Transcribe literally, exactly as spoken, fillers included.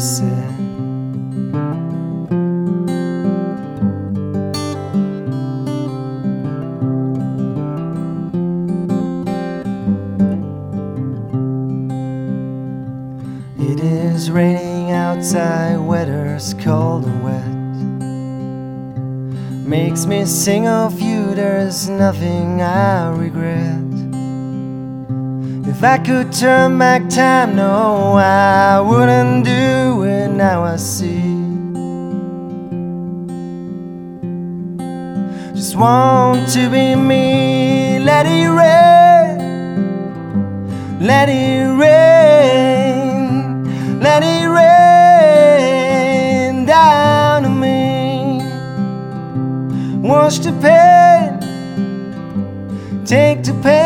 said. It is raining outside, weather's cold and wet. Makes me sing of you, there's nothing I regret. If I could turn back time, no, I wouldn't do it. Now I see. Just want to be me. Let it rain, let it rain, let it rain down on me. Wash the pain, take the pain.